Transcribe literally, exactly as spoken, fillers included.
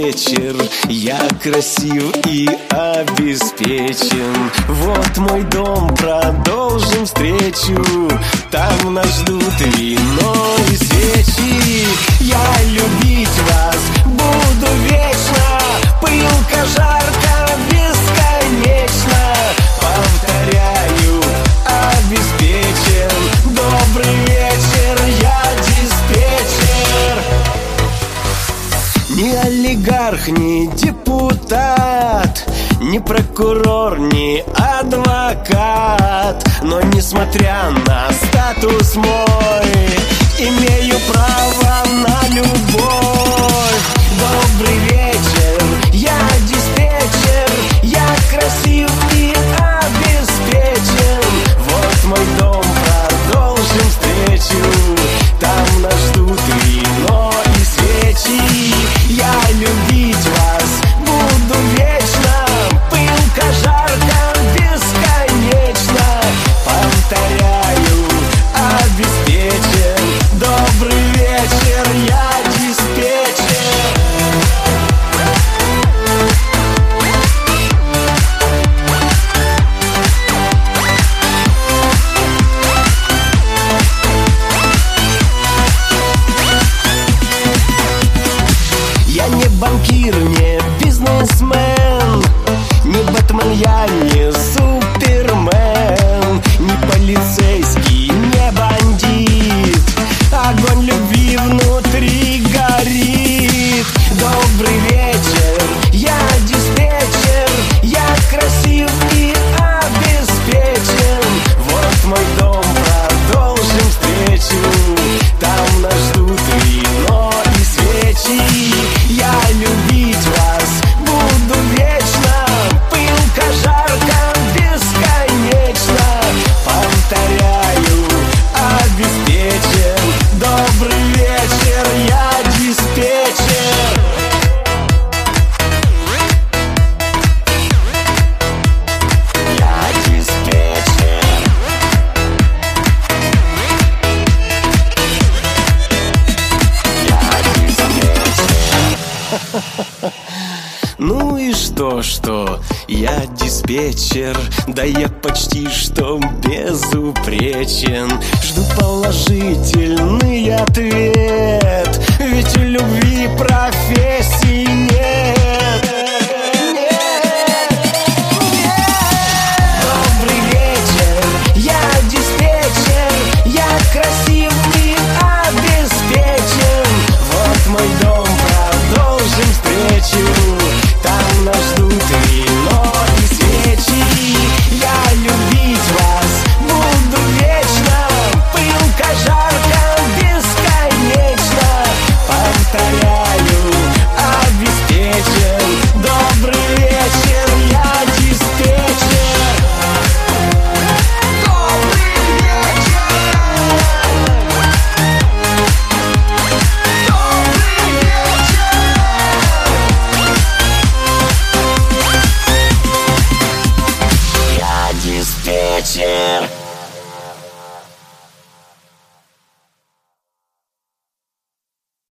вечер, я красив и обеспечен. Вот мой дом, продолжим встречу. Там нас ждут вино и свечи. Я любить вас буду вечно. Пылка, жарко, бесконечно. Повторяю, обеспечен. Добрый вечер, я диспетчер. Ни олигарх, ни депутат, ни прокурор, ни адвокат. Но несмотря на статус мой, имею право на любовь. Добрый вечер, я диспетчер. Я красив и обеспечен. Вот мой дом, продолжим встречу. Там нас ждут вино и свечи. Я любить вас буду вечно. Пылка, жарко, бесконечно. Повторяю, обеспечен. Добрый вечер, я диспетчер. Я не банкир, не бизнесмен, не Бэтмен, я не Супермен, не полицейский, не бандит. Огонь любви внутри горит. Добрый вечер, я диспетчер. Я красив и обеспечен. Вот мой дом, продолжим встречу. Там нас ждут вино и свечи. Я любить вас буду вечно. Пылка, жарко, бесконечно. Повторяю, обеспечен. Добрый вечер, я диспетчер. Я диспетчер. Я диспетчер. Ну и что, что я диспетчер, да я почти что безупречен. Жду положительный ответ, ведь у любви профессии нет.